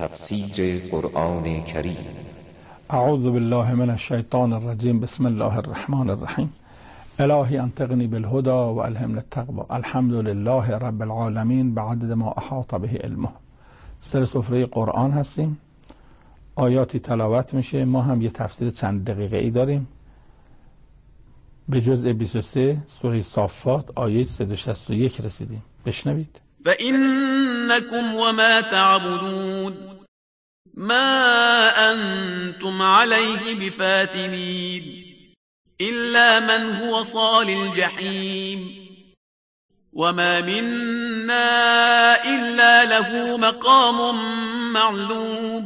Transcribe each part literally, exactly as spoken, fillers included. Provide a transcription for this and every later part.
تفسیر قرآن کریم. اعوذ بالله من الشیطان الرجیم. بسم الله الرحمن الرحیم. الهی انطقنی بالهدى و الهمنی التقوى. الحمد لله رب العالمین بعدد ما احاط به علمه. سر سفره قرآن هستیم، آیاتی تلاوت میشه، ما هم یه تفسیر چند دقیقه ای داریم. به جزء بیست و سه سوره صافات آیه صد و شصت و یک رسیدیم. بشنوید. فإنكم وما تعبدون ما أنتم عليه بفاتنين إلا من هو صال الجحيم وما منا إلا له مقام معلوم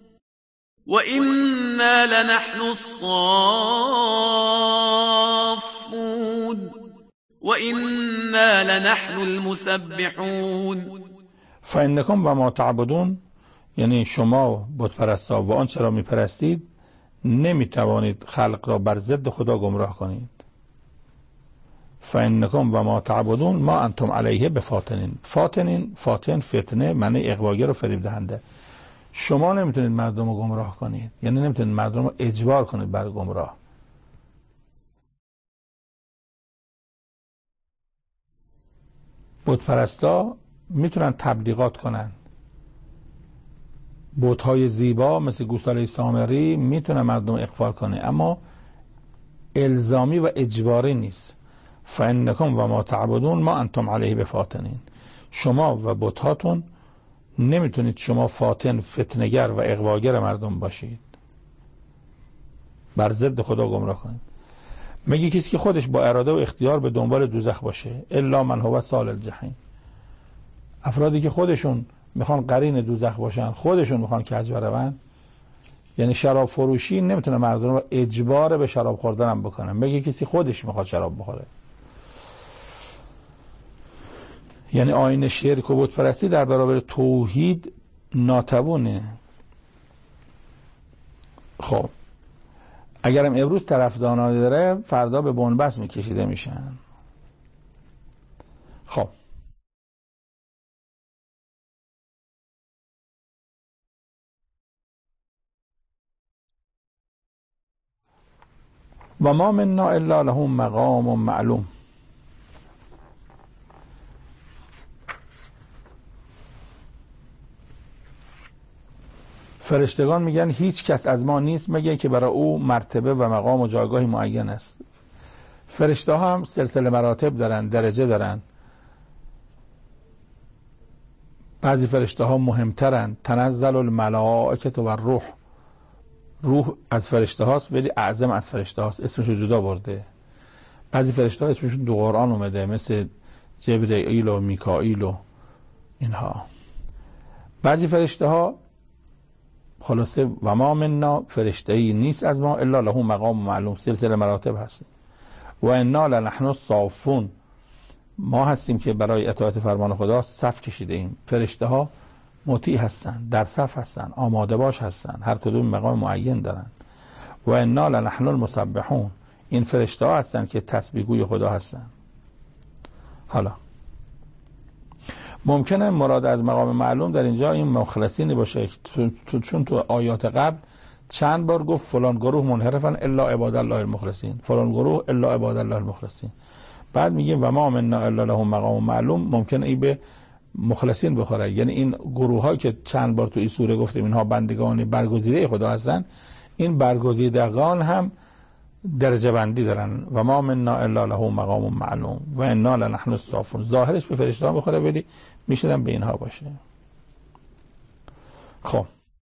وإنا لنحن الصافون وإنا لنحن المسبحون. فإنکم و ما تعبدون، یعنی شما بتپرستا و آنچه را میپرستید نمیتوانید خلق را بر ضد خدا گمراه کنید. فإنکم و ما تعبدون ما انتم علیه بفاتنین. فاتنین، فاتن فتنه معنی اغواگر و فریب دهنده. شما نمیتونید مردم رو گمراه کنید، یعنی نمیتونید مردم رو اجبار کنید بر گمراه. بتپرستا میتونن تبلیغات کنن، بت‌های زیبا مثل گوساله سامری میتونن مردم اغوا کنه، اما الزامی و اجباری نیست. فإنکم و ما تعبدون ما انتم علیه بفاتنین. شما و بت‌هاتون نمیتونید شما فاتن، فتنگر و اغواگر مردم باشید، بر ضد خدا گمراه کنید. میگه کسی که خودش با اراده و اختیار به دنبال دوزخ باشه، الا من هو صال الجحیم. افرادی که خودشون میخوان قرین دوزخ باشن، خودشون میخوان کج برون، یعنی شراب فروشی نمیتونه مردم رو اجبار به شراب خوردن هم بکنه. میگه کسی خودش میخواد شراب بخوره. یعنی آیین شرک و بت پرستی در برابر توحید ناتوانه. خب اگرم امروز طرفداران داره، فردا به بنبست میکشیده میشن. خب و ما منا الا له مقام معلوم. فرشتگان میگن هیچ کس از ما نیست مگه که برای او مرتبه و مقام و جایگاهی معین است. فرشته ها هم سلسله مراتب دارن، درجه دارن. بعضی فرشته ها مهمترن. تنزل الملائکه و الروح، روح از فرشته هاست ولی اعظم از فرشته هاست، اسمشو جدا برده. بعضی فرشته ها اسمشون دو قرآن اومده، مثل جبرئیل و میکائیل و اینها. بعضی فرشته ها خلاصه و ما منا، فرشته ای نیست از ما الا له مقام معلوم، سلسله مراتب هست. و انا لنحن الصافون، ما هستیم که برای اطاعت فرمان خدا صف کشیده ایم. فرشته ها مطیع هستن، در صف هستن، آماده باش هستن، هر کدوم مقام معین دارن. و انا لنحن المسبحون، این فرشته ها هستن که تسبیح گوی خدا هستن. حالا ممکنه مراد از مقام معلوم در اینجا این مخلصین باشه، چون تو آیات قبل چند بار گفت فلان گروه منحرفن الا عباد الله المخلصین، فلان گروه الا عباد الله المخلصین. بعد میگیم و ما منا الا له مقام معلوم، ممکنه ای به مخلصین بخوره، یعنی این گروه هایی که چند بار تو این سوره گفتیم اینها بندگان برگزیده خدا هستن، این برگزیدگان هم درجه بندی دارن. و ما منا الا له مقام معلوم و انا لنحن الصافون. ظاهرش به فرشته ها بخوره ولی میشدن به اینها باشه. خب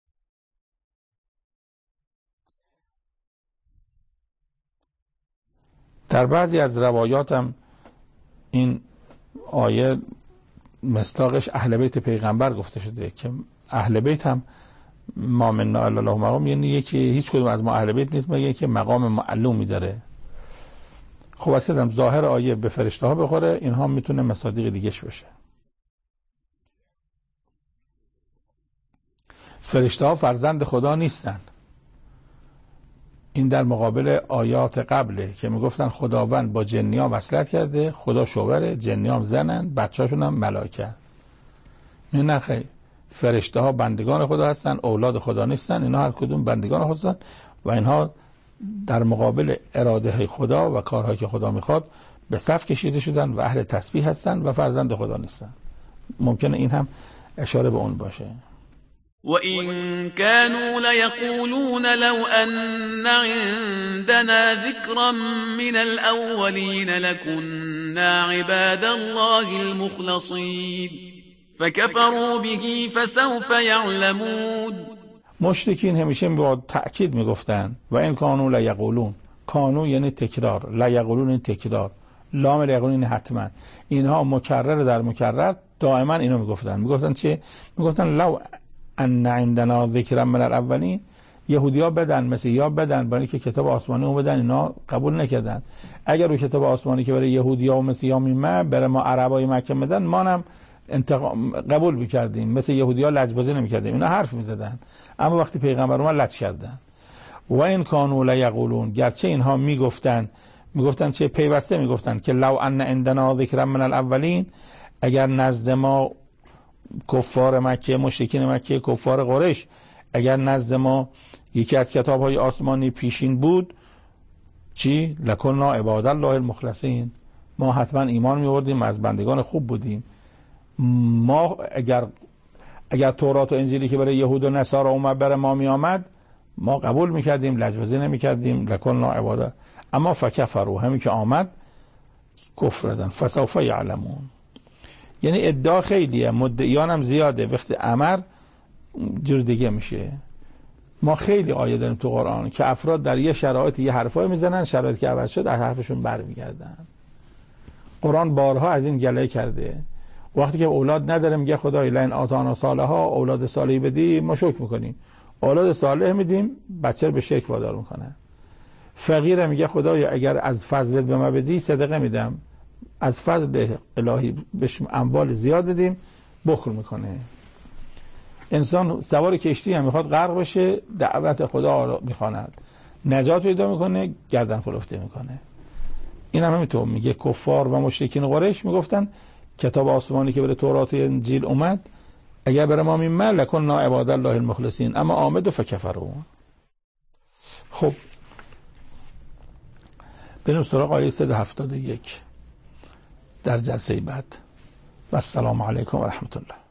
در بعضی از روایات هم این آیه مصداقش اهل بیت پیغمبر گفته شده که اهل بیت هم ما منا الا له مقام، یعنی یکی هیچ کدوم از ما اهل بیت نیست مگه که مقام معلومی داره. خب اصلا ظاهر آیه به فرشته ها بخوره، اینها میتونه مصادیق دیگهش باشه. فرشته ها فرزند خدا نیستن. این در مقابل آیات قبله که میگفتن خداوند با جنی ها وصلت کرده، خدا شوهره، جنی ها زنن، بچه هاشون هم ملائکه. نه خیلی فرشته ها بندگان خدا هستن، اولاد خدا نیستن، اینها هر کدوم بندگان خدا هستن و اینها در مقابل اراده خدا و کارهایی که خدا میخواد به صف کشیده شدن و اهل تسبیح هستن و فرزند خدا نیستن. ممکنه این هم اشاره به اون باشه. وَإِن كَانُوا لَيَقُولُونَ لَوْ أَنَّ عِندَنَا ذِكْرًا مِنَ الْأَوَّلِينَ لَكُنَّا عِبَادَ اللَّهِ الْمُخْلَصِينَ فَكَفَرُوا بِهِ فَسَوْفَ يَعْلَمُونَ. مشرکین همیشه با تأکید میگفتن و این کانو لیقولون، کانو یعنی تکرار، لیقولون این تکرار، لام لیقولون این حتما، اینها مکرر در مکرر دائما اینو میگفتن. میگفتن چه؟ میگفتن لو ان عندنا ذکر من الاولین، یهودی‌ها بدن مثل یا بدن برای که کتاب آسمانی رو بدن، اینا قبول نکردن. اگر رو کتاب آسمانی که برای یهودی‌ها و مثل یا میمه برای ما عربای مکه بدن، ما هم انتقام قبول می‌کردیم، مثل یهودی‌ها لجبازی نمی‌کردیم. اینا حرف می‌زدن، اما وقتی پیغمبر اومد لج کردن. و این کانوا لیقولون، گرچه اینها میگفتن میگفتن چه پیوسته میگفتن که لو ان عندنا ذکر من الاولین، اگر نزد ما کفار مکه، مشرکین مکه، کفار قریش، اگر نزد ما یکی از کتاب‌های آسمانی پیشین بود، چی؟ لکنا عباد الله المخلصین، ما حتما ایمان می‌آوردیم، از بندگان خوب بودیم. ما اگر اگر تورات و انجیلی که برای یهود و نصارا اومد برای ما می آمد، ما قبول میکردیم، لجبازی نمیکردیم، لکنا عباده. اما فکفروا، همین که آمد کفر زدن. فسوف یعلمون، یعنی ادعا خیلیه، مدعیان هم زیاده، وقتی امر جور دیگه میشه. ما خیلی آیه داریم تو قرآن که افراد در یه شرایط یه حرفای میزنن، شرایطی که عوض شد از حرفشون برمیگردن. قرآن بارها از این گله کرده. وقتی که اولاد نداره میگه خدای لئن آتانا صالحا، اولاد صالحی بدی ما شکر میکنیم. اولاد صالح میدیم، بچه رو به شرک وادار میکنه. فقیر میگه خدای اگر از فضلت به ما بدی صدقه میدم، از فضل الهی بهش اموال زیاد بدیم، بخل میکنه. انسان سوار کشتی هم میخواد غرق بشه، دعوت خدا میخواند، نجات پیدا میکنه، گردن کلفته میکنه. این هم همینطور میگه کفار و مشرکین قریش میگفتن کتاب آسمانی که برای تورات و انجیل اومد اگر برای ما میمه لکنا عباد الله المخلصین، اما آمد و فکفروا. خب بریم سراغ آیه صد و هفتاد و یک در جلسه بعد. و السلام علیکم و رحمت الله.